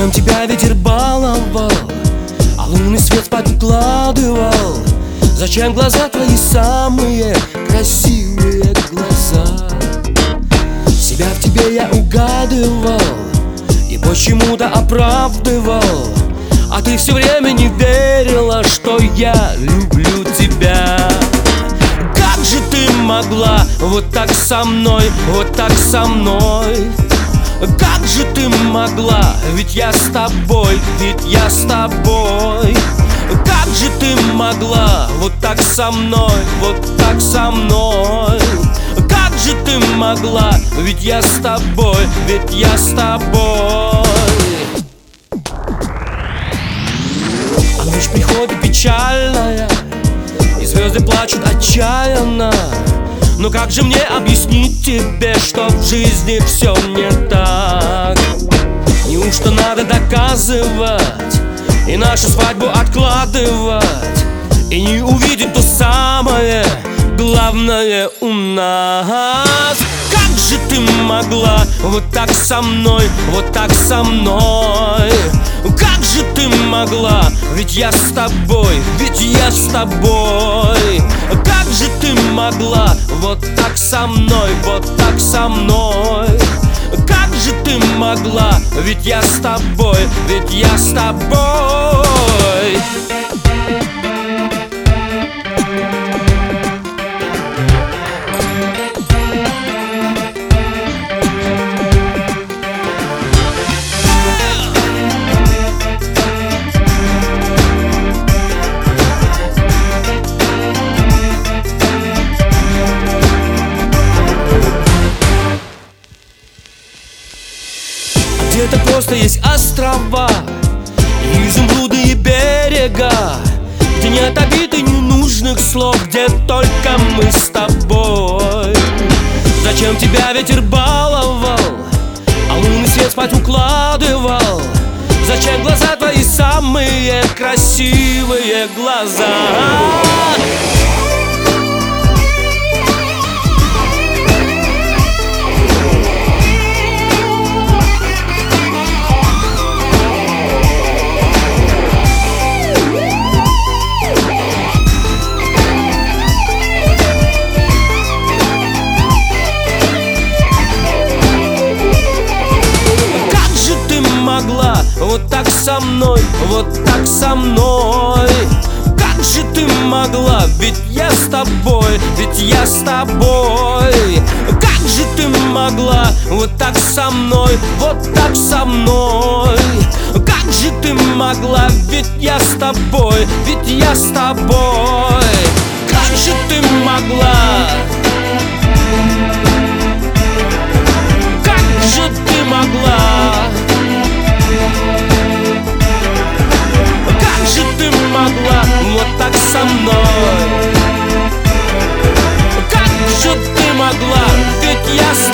Зачем тебя ветер баловал, а лунный свет спать укладывал? Зачем глаза твои самые красивые глаза? Себя в тебе я угадывал и почему-то оправдывал, а ты все время не верила, что я люблю тебя. Как же ты могла вот так со мной, вот так со мной? Как же ты могла, ведь я с тобой, ведь я с тобой. Как же ты могла вот так со мной, вот так со мной? Как же ты могла, ведь я с тобой, ведь я с тобой. А ночь приходит печальная, и звезды плачут отчаянно. Но как же мне объяснить тебе, что в жизни все не так? Неужто надо доказывать и нашу свадьбу откладывать, и не увидеть то самое главное у нас? Как же ты могла вот так со мной, вот так со мной? Как же ты могла, ведь я с тобой, ведь я с тобой. Как же ты могла вот так со мной, вот так со мной? Как же ты могла, ведь я с тобой, ведь я с тобой. Где-то просто есть острова и изумрудные берега, где нет обид и ненужных слов, где только мы с тобой. Зачем тебя ветер баловал, а лунный свет спать укладывал? Зачем глаза твои самые красивые глаза? Вот так со мной, вот так со мной. Как же ты могла, ведь я с тобой, ведь я с тобой. Как же ты могла вот так со мной, вот так со мной? Как же ты могла, ведь я с тобой, ведь я с тобой. Как же ты могла? Как же ты могла? Как же ты могла вот так со мной? Как же ты могла, ведь я с